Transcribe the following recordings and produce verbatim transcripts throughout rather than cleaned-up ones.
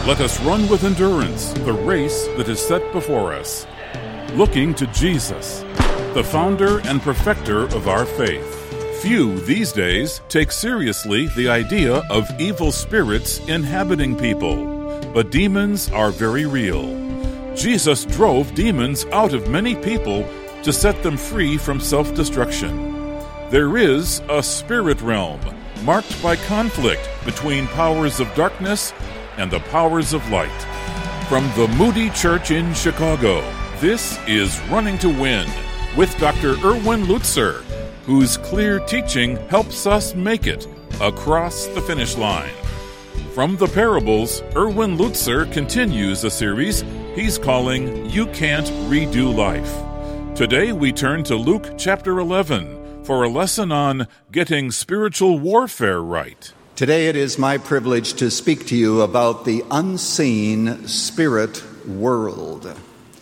Let us run with endurance the race that is set before us, looking to Jesus, the founder and perfecter of our faith. Few these days take seriously the idea of evil spirits inhabiting people, but demons are very real. Jesus drove demons out of many people to set them free from self-destruction. There is a spirit realm marked by conflict between powers of darkness and the powers of light. From the Moody Church in Chicago, this is Running to Win with Doctor Erwin Lutzer, whose clear teaching helps us make it across the finish line. From the parables, Erwin Lutzer continues a series he's calling You Can't Redo Life. Today we turn to Luke chapter eleven for a lesson on getting spiritual warfare right. Today it is my privilege to speak to you about the unseen spirit world.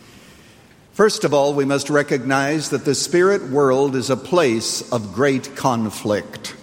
First of all, we must recognize that the spirit world is a place of great conflict.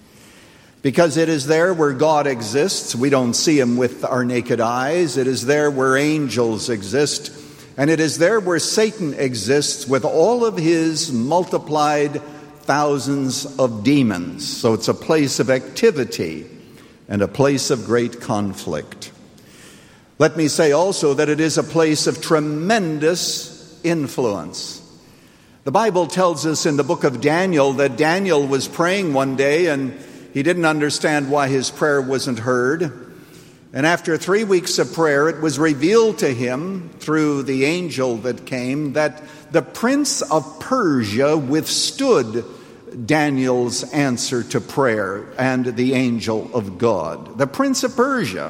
Because it is there where God exists. We don't see him with our naked eyes. It is there where angels exist. And it is there where Satan exists with all of his multiplied thousands of demons. So it's a place of activity and a place of great conflict. Let me say also that it is a place of tremendous influence. The Bible tells us in the book of Daniel that Daniel was praying one day and he didn't understand why his prayer wasn't heard. And after three weeks of prayer, it was revealed to him through the angel that came that the prince of Persia withstood Daniel's answer to prayer and the angel of God. The prince of Persia.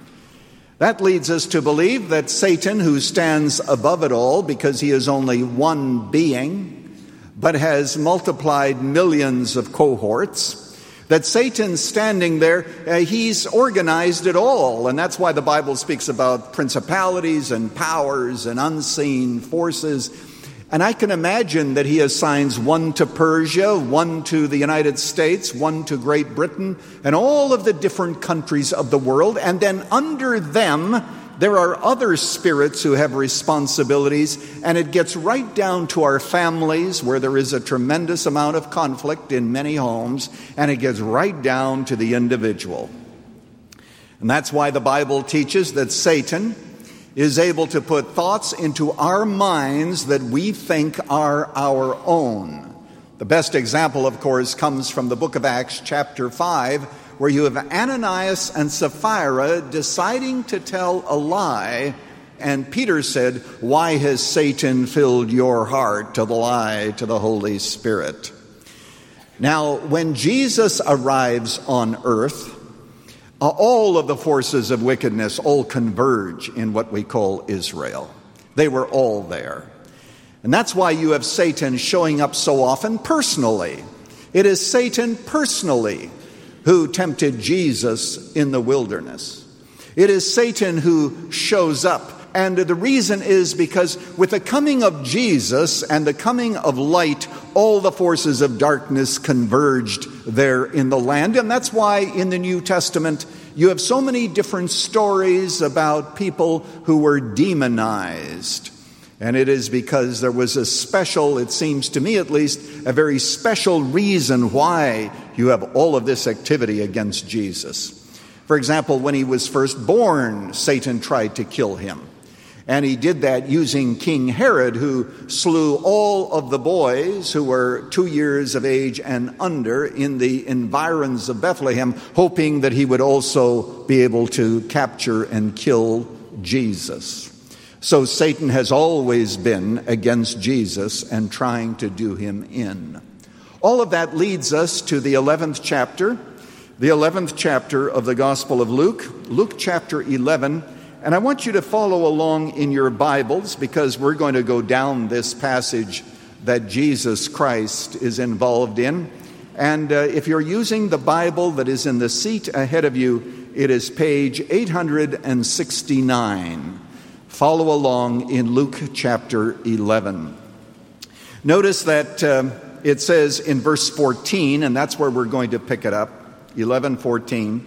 That leads us to believe that Satan, who stands above it all because he is only one being, but has multiplied millions of cohorts, that Satan's standing there, uh, he's organized it all. And that's why the Bible speaks about principalities and powers and unseen forces. And I can imagine that he assigns one to Persia, one to the United States, one to Great Britain, and all of the different countries of the world. And then under them, there are other spirits who have responsibilities. And it gets right down to our families, where there is a tremendous amount of conflict in many homes. And it gets right down to the individual. And that's why the Bible teaches that Satan is able to put thoughts into our minds that we think are our own. The best example, of course, comes from the book of Acts, chapter five, where you have Ananias and Sapphira deciding to tell a lie. And Peter said, "Why has Satan filled your heart to lie to the Holy Spirit?" Now, when Jesus arrives on earth, Uh, all of the forces of wickedness all converge in what we call Israel. They were all there. And that's why you have Satan showing up so often personally. It is Satan personally who tempted Jesus in the wilderness. It is Satan who shows up. And the reason is because with the coming of Jesus and the coming of light, all the forces of darkness converged there in the land. And that's why in the New Testament, you have so many different stories about people who were demonized. And it is because there was a special, it seems to me at least, a very special reason why you have all of this activity against Jesus. For example, when he was first born, Satan tried to kill him. And he did that using King Herod, who slew all of the boys who were two years of age and under in the environs of Bethlehem, hoping that he would also be able to capture and kill Jesus. So Satan has always been against Jesus and trying to do him in. All of that leads us to the eleventh chapter, the eleventh chapter of the Gospel of Luke, Luke chapter eleven. And I want you to follow along in your Bibles because we're going to go down this passage that Jesus Christ is involved in. And uh, if you're using the Bible that is in the seat ahead of you, it is page eight hundred sixty-nine. Follow along in Luke chapter eleven. Notice that uh, it says in verse fourteen, and that's where we're going to pick it up, eleven fourteen.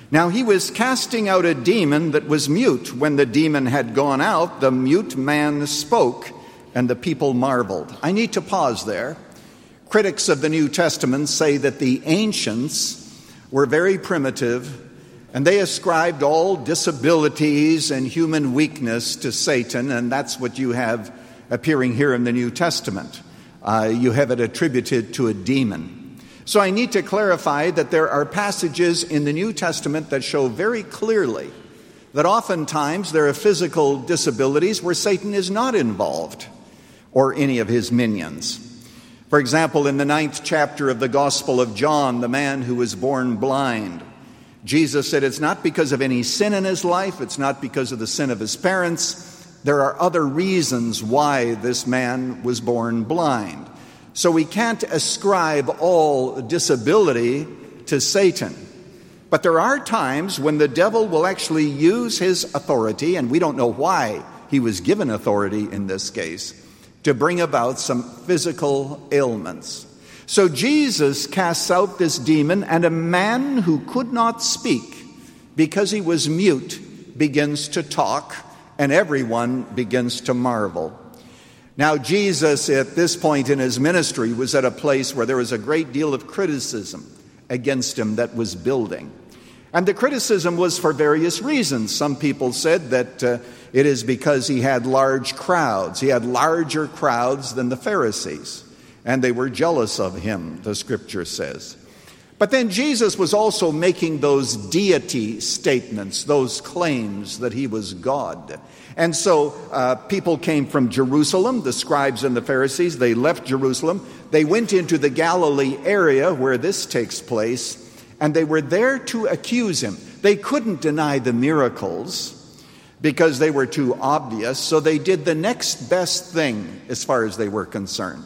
Now he was casting out a demon that was mute. When the demon had gone out, the mute man spoke, and the people marveled. I need to pause there. Critics of the New Testament say that the ancients were very primitive, and they ascribed all disabilities and human weakness to Satan, and that's what you have appearing here in the New Testament. Uh, you have it attributed to a demon. So I need to clarify that there are passages in the New Testament that show very clearly that oftentimes there are physical disabilities where Satan is not involved or any of his minions. For example, in the ninth chapter of the Gospel of John, the man who was born blind, Jesus said it's not because of any sin in his life, it's not because of the sin of his parents. There are other reasons why this man was born blind. So we can't ascribe all disability to Satan. But there are times when the devil will actually use his authority, and we don't know why he was given authority in this case, to bring about some physical ailments. So Jesus casts out this demon, and a man who could not speak because he was mute begins to talk, and everyone begins to marvel. Now, Jesus, at this point in his ministry, was at a place where there was a great deal of criticism against him that was building. And the criticism was for various reasons. Some people said that uh, it is because he had large crowds. He had larger crowds than the Pharisees, and they were jealous of him, the Scripture says. But then Jesus was also making those deity statements, those claims that he was God. And so uh, people came from Jerusalem, the scribes and the Pharisees. They left Jerusalem. They went into the Galilee area where this takes place, and they were there to accuse him. They couldn't deny the miracles because they were too obvious, so they did the next best thing as far as they were concerned.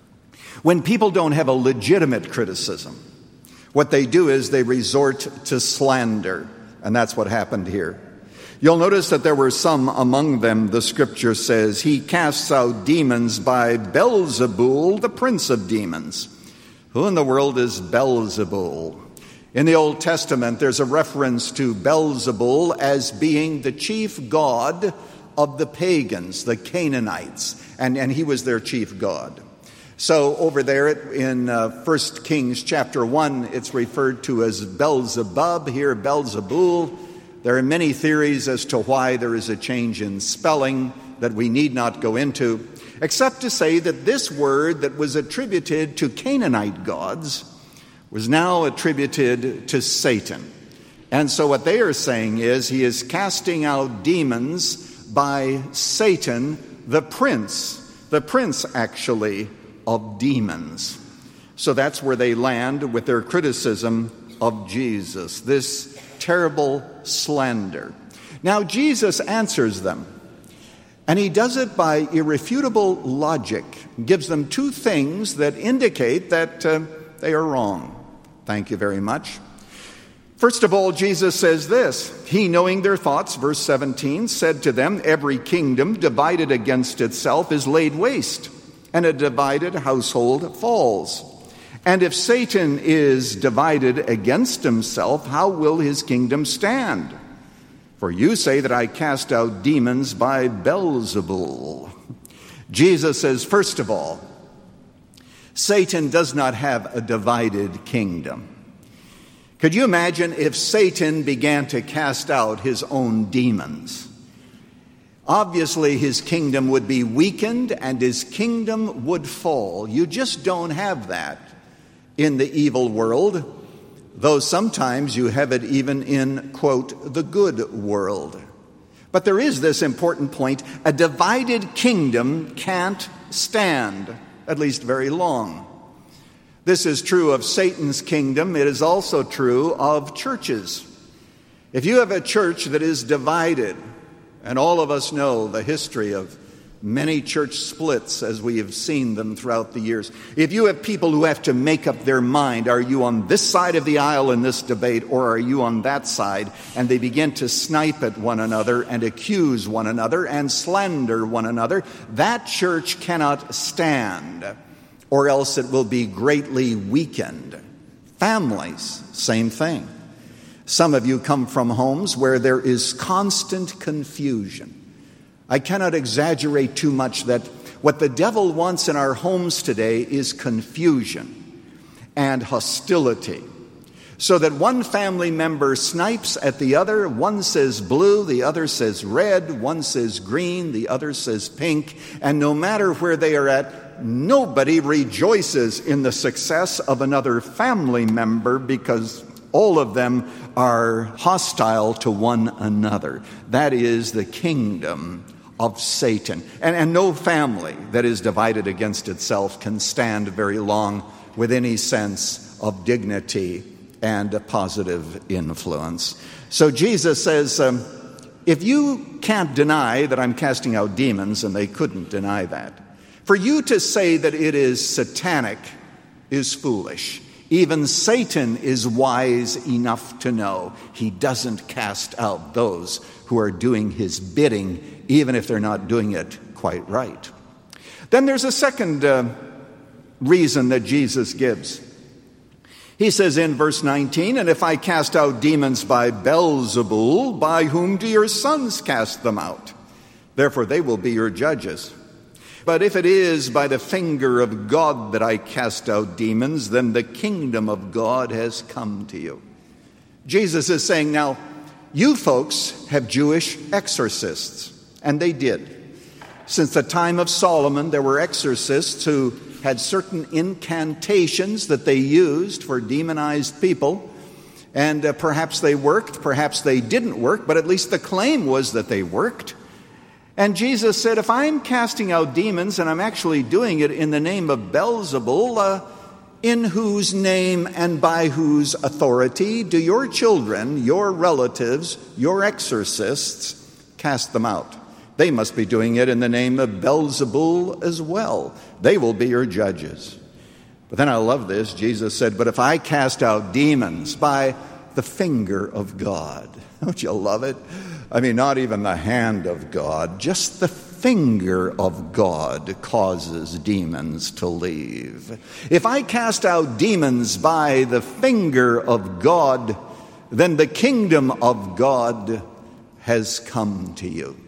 When people don't have a legitimate criticism, what they do is they resort to slander, and that's what happened here. You'll notice that there were some among them, the Scripture says, he casts out demons by Beelzebul, the prince of demons. Who in the world is Beelzebul? In the Old Testament, there's a reference to Beelzebul as being the chief god of the pagans, the Canaanites, and, and he was their chief god. So over there in uh, First Kings chapter one, it's referred to as Beelzebub, here Beelzebul. There are many theories as to why there is a change in spelling that we need not go into, except to say that this word that was attributed to Canaanite gods was now attributed to Satan. And so what they are saying is he is casting out demons by Satan, the prince, the prince actually of demons. So that's where they land with their criticism of Jesus, this terrible slander. Now Jesus answers them, and he does it by irrefutable logic, gives them two things that indicate that uh, they are wrong. Thank you very much. First of all, Jesus says this, he, knowing their thoughts, verse seventeen, said to them, every kingdom divided against itself is laid waste, and a divided household falls. And if Satan is divided against himself, how will his kingdom stand? For you say that I cast out demons by Beelzebul. Jesus says, first of all, Satan does not have a divided kingdom. Could you imagine if Satan began to cast out his own demons? Obviously, his kingdom would be weakened and his kingdom would fall. You just don't have that in the evil world, though sometimes you have it even in, quote, the good world. But there is this important point. A divided kingdom can't stand, at least very long. This is true of Satan's kingdom. It is also true of churches. If you have a church that is divided, and all of us know the history of many church splits as we have seen them throughout the years. If you have people who have to make up their mind, are you on this side of the aisle in this debate or are you on that side? And they begin to snipe at one another and accuse one another and slander one another, that church cannot stand, or else it will be greatly weakened. Families, same thing. Some of you come from homes where there is constant confusion. I cannot exaggerate too much that what the devil wants in our homes today is confusion and hostility. So that one family member snipes at the other. One says blue, the other says red. One says green, the other says pink. And no matter where they are at, nobody rejoices in the success of another family member because all of them are hostile to one another. That is the kingdom of Satan. And, and no family that is divided against itself can stand very long with any sense of dignity and a positive influence. So Jesus says, um, if you can't deny that I'm casting out demons, and they couldn't deny that, for you to say that it is satanic is foolish. Even Satan is wise enough to know he doesn't cast out those who are doing his bidding, even if they're not doing it quite right. Then there's a second uh, reason that Jesus gives. He says in verse nineteen, and if I cast out demons by Beelzebul, by whom do your sons cast them out? Therefore they will be your judges. But if it is by the finger of God that I cast out demons, then the kingdom of God has come to you. Jesus is saying, now, you folks have Jewish exorcists, and they did. Since the time of Solomon, there were exorcists who had certain incantations that they used for demonized people, and uh, perhaps they worked, perhaps they didn't work, but at least the claim was that they worked. And Jesus said, if I'm casting out demons and I'm actually doing it in the name of Beelzebul, uh, in whose name and by whose authority do your children, your relatives, your exorcists cast them out? They must be doing it in the name of Beelzebul as well. They will be your judges. But then I love this. Jesus said, but if I cast out demons by the finger of God, don't you love it? I mean, not even the hand of God, just the finger of God causes demons to leave. If I cast out demons by the finger of God, then the kingdom of God has come to you.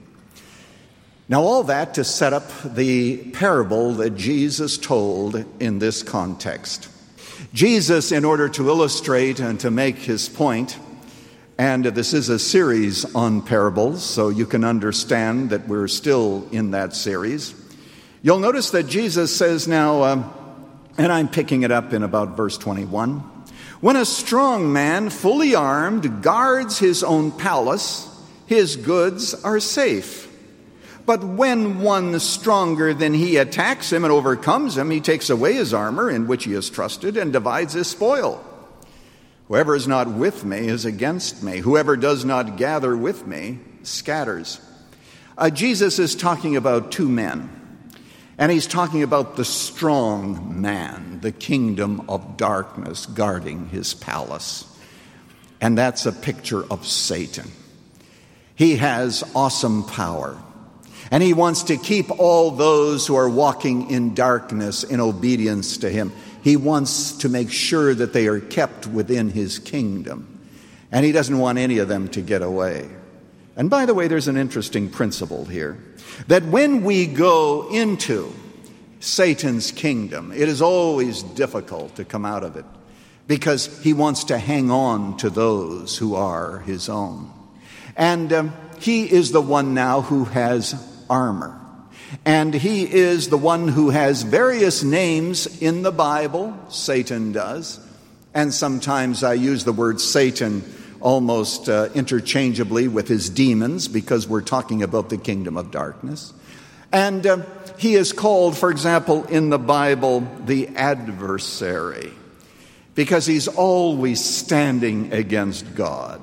Now, all that to set up the parable that Jesus told in this context. Jesus, in order to illustrate and to make his point, and this is a series on parables, so you can understand that we're still in that series. You'll notice that Jesus says now, um, and I'm picking it up in about verse twenty-one, when a strong man, fully armed, guards his own palace, his goods are safe. But when one stronger than he attacks him and overcomes him, he takes away his armor in which he has trusted and divides his spoil. Whoever is not with me is against me. Whoever does not gather with me scatters. Uh, Jesus is talking about two men. And he's talking about the strong man, the kingdom of darkness guarding his palace. And that's a picture of Satan. He has awesome power. And he wants to keep all those who are walking in darkness in obedience to him. He wants to make sure that they are kept within his kingdom. And he doesn't want any of them to get away. And by the way, there's an interesting principle here. That when we go into Satan's kingdom, it is always difficult to come out of it. Because he wants to hang on to those who are his own. And um, he is the one now who has armor. And he is the one who has various names in the Bible. Satan does. And sometimes I use the word Satan almost uh, interchangeably with his demons because we're talking about the kingdom of darkness. And uh, he is called, for example, in the Bible, the adversary, because he's always standing against God.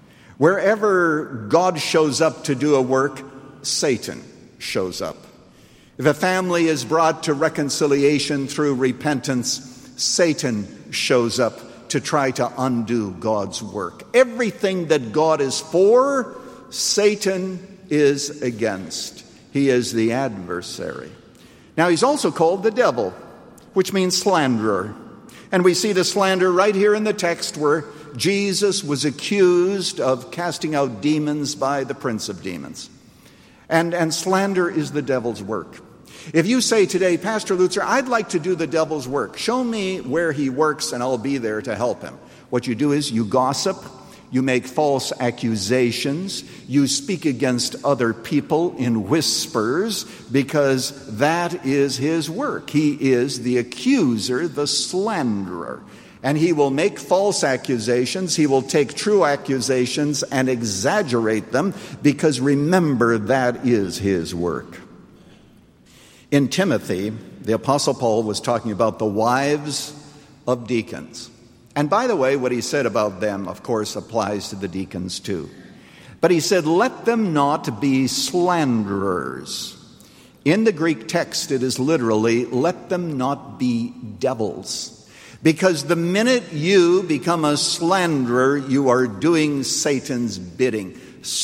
Wherever God shows up to do a work, Satan shows up. If a family is brought to reconciliation through repentance, Satan shows up to try to undo God's work. Everything that God is for, Satan is against. He is the adversary. Now, he's also called the devil, which means slanderer. And we see the slander right here in the text where Jesus was accused of casting out demons by the prince of demons. And, and slander is the devil's work. If you say today, Pastor Lutzer, I'd like to do the devil's work. Show me where he works and I'll be there to help him. What you do is you gossip, you make false accusations, you speak against other people in whispers, because that is his work. He is the accuser, the slanderer. And he will make false accusations. He will take true accusations and exaggerate them, because remember, that is his work. In Timothy, the Apostle Paul was talking about the wives of deacons. And by the way, what he said about them, of course, applies to the deacons too. But he said, let them not be slanderers. In the Greek text, it is literally, let them not be devils. Because the minute you become a slanderer, you are doing Satan's bidding.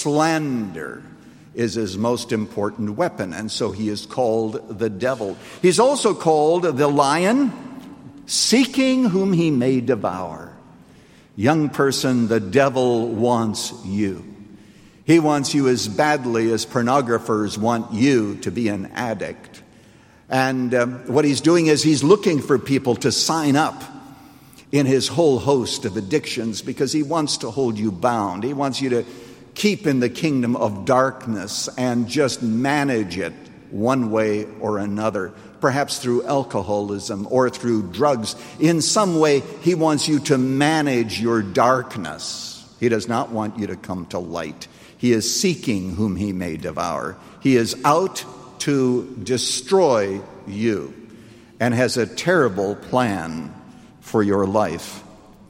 Slander is his most important weapon, and so he is called the devil. He's also called the lion, seeking whom he may devour. Young person, the devil wants you. He wants you as badly as pornographers want you to be an addict. And um, what he's doing is he's looking for people to sign up in his whole host of addictions, because he wants to hold you bound. He wants you to keep in the kingdom of darkness and just manage it one way or another, perhaps through alcoholism or through drugs. In some way, he wants you to manage your darkness. He does not want you to come to light. He is seeking whom he may devour. He is out to destroy you and has a terrible plan for your life.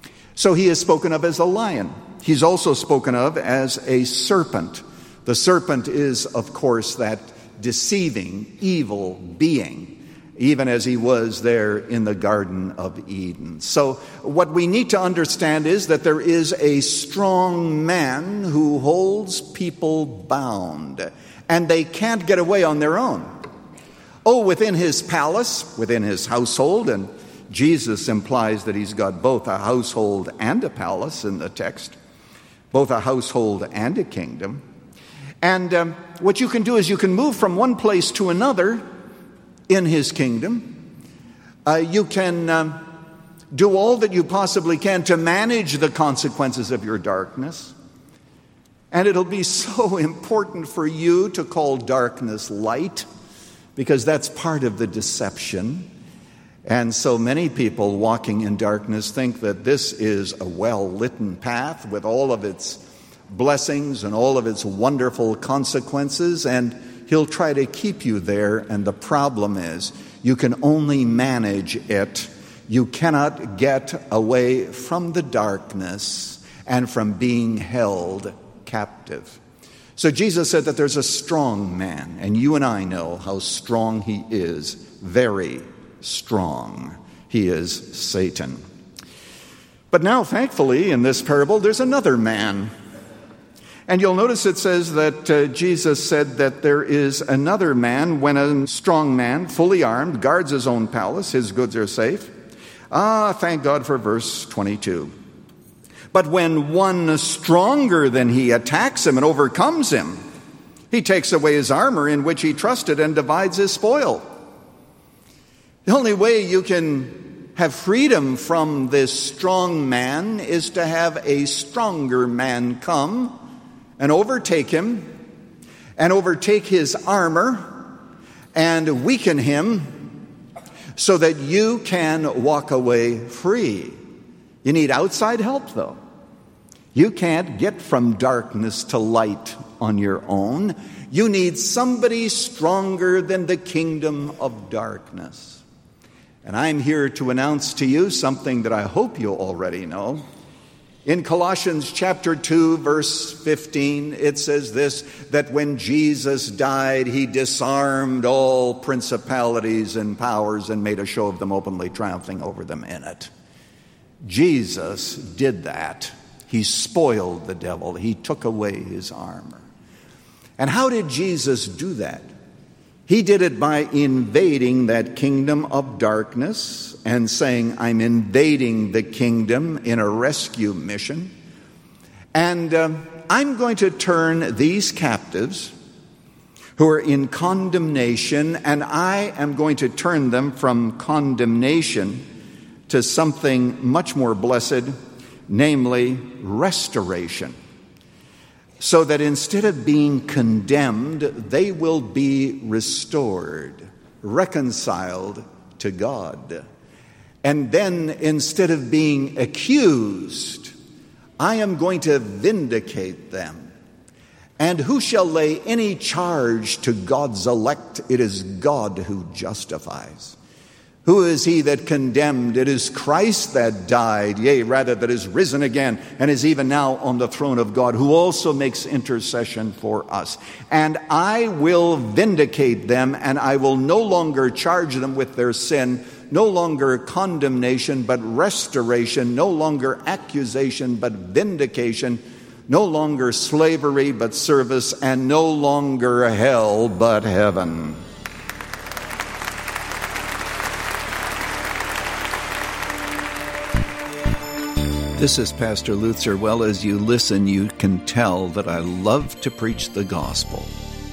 So he is spoken of as a lion. He's also spoken of as a serpent. The serpent is, of course, that deceiving, evil being, even as he was there in the Garden of Eden. So what we need to understand is that there is a strong man who holds people bound, and they can't get away on their own. Oh, within his palace, within his household, and Jesus implies that he's got both a household and a palace in the text, both a household and a kingdom. And um, what you can do is you can move from one place to another in his kingdom. Uh, you can um, do all that you possibly can to manage the consequences of your darkness. And it'll be so important for you to call darkness light, because that's part of the deception. And so many people walking in darkness think that this is a well-lit path with all of its blessings and all of its wonderful consequences, and he'll try to keep you there. And the problem is, you can only manage it. You cannot get away from the darkness and from being held captive. So Jesus said that there's a strong man, and you and I know how strong he is, very strong. He is Satan. But now, thankfully, in this parable, there's another man. And you'll notice it says that uh, Jesus said that there is another man when a strong man, fully armed, guards his own palace, his goods are safe. Ah, thank God for verse twenty-two. But when one stronger than he attacks him and overcomes him, he takes away his armor in which he trusted and divides his spoil. The only way you can have freedom from this strong man is to have a stronger man come and overtake him and overtake his armor and weaken him so that you can walk away free. You need outside help, though. You can't get from darkness to light on your own. You need somebody stronger than the kingdom of darkness. And I'm here to announce to you something that I hope you already know. In Colossians chapter two, verse fifteen, it says this, that when Jesus died, he disarmed all principalities and powers and made a show of them openly, triumphing over them in it. Jesus did that. He spoiled the devil. He took away his armor. And how did Jesus do that? He did it by invading that kingdom of darkness and saying, I'm invading the kingdom in a rescue mission. And uh, I'm going to turn these captives who are in condemnation, and I am going to turn them from condemnation to something much more blessed, namely restoration. So that instead of being condemned, they will be restored, reconciled to God. And then instead of being accused, I am going to vindicate them. And who shall lay any charge to God's elect? It is God who justifies. Who is he that condemned? It is Christ that died, yea, rather that is risen again, and is even now on the throne of God, who also makes intercession for us. And I will vindicate them, and I will no longer charge them with their sin, no longer condemnation, but restoration, no longer accusation, but vindication, no longer slavery, but service, and no longer hell, but heaven. This is Pastor Lutzer. Well, as you listen, you can tell that I love to preach the gospel.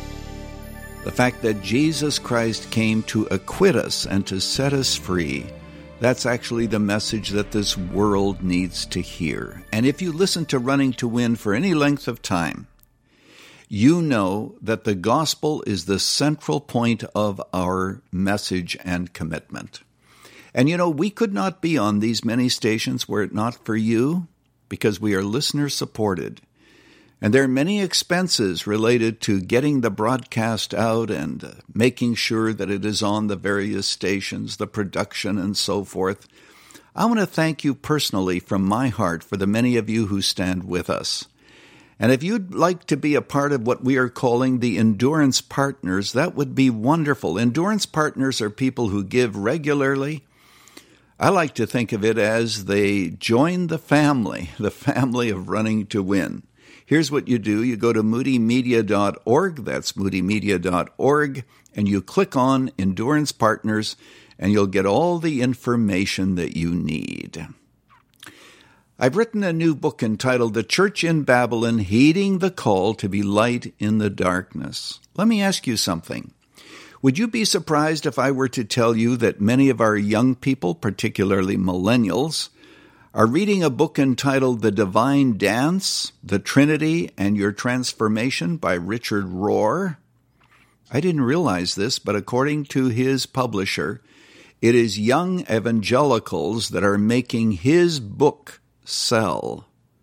The fact that Jesus Christ came to acquit us and to set us free, that's actually the message that this world needs to hear. And if you listen to Running to Win for any length of time, you know that the gospel is the central point of our message and commitment. And you know, we could not be on these many stations were it not for you, because we are listener-supported. And there are many expenses related to getting the broadcast out and uh, making sure that it is on the various stations, the production and so forth. I want to thank you personally from my heart for the many of you who stand with us. And if you'd like to be a part of what we are calling the Endurance Partners, that would be wonderful. Endurance Partners are people who give regularly. I like to think of it as they join the family, the family of Running to Win. Here's what you do. You go to moody media dot org, that's moody media dot org, and you click on Endurance Partners, and you'll get all the information that you need. I've written a new book entitled The Church in Babylon, Heeding the Call to be Light in the Darkness. Let me ask you something. Would you be surprised if I were to tell you that many of our young people, particularly millennials, are reading a book entitled The Divine Dance, The Trinity, and Your Transformation by Richard Rohr? I didn't realize this, but according to his publisher, it is young evangelicals that are making his book sell.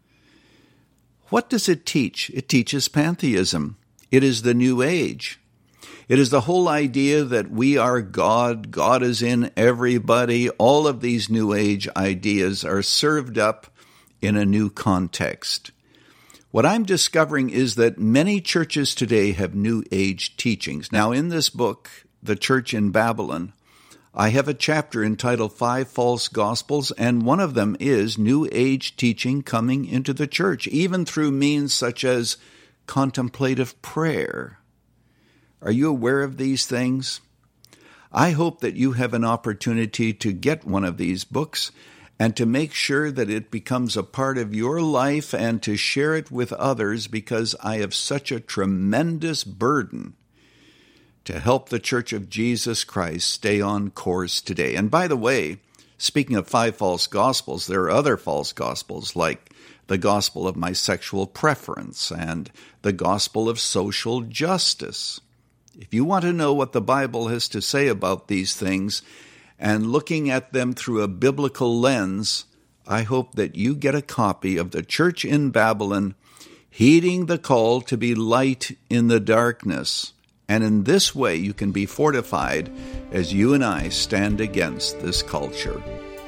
What does it teach? It teaches pantheism. It is the New Age. It is the whole idea that we are God, God is in everybody. All of these New Age ideas are served up in a new context. What I'm discovering is that many churches today have New Age teachings. Now, in this book, The Church in Babylon, I have a chapter entitled Five False Gospels, and one of them is New Age teaching coming into the church, even through means such as contemplative prayer. Are you aware of these things? I hope that you have an opportunity to get one of these books and to make sure that it becomes a part of your life and to share it with others, because I have such a tremendous burden to help the Church of Jesus Christ stay on course today. And by the way, speaking of five false gospels, there are other false gospels like the gospel of my sexual preference and the gospel of social justice. If you want to know what the Bible has to say about these things and looking at them through a biblical lens, I hope that you get a copy of The Church in Babylon, Heeding the Call to be Light in the Darkness. And in this way, you can be fortified as you and I stand against this culture.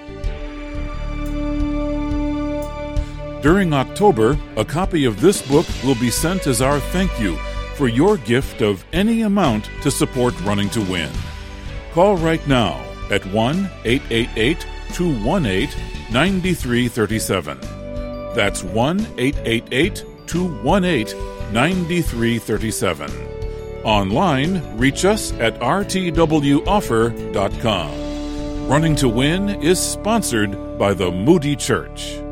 During October, a copy of this book will be sent as our thank you for your gift of any amount to support Running to Win. Call right now at one eight eight eight, two one eight, nine three three seven. That's one eight eight eight, two one eight, nine three three seven. Online, reach us at r t w offer dot com. Running to Win is sponsored by the Moody Church.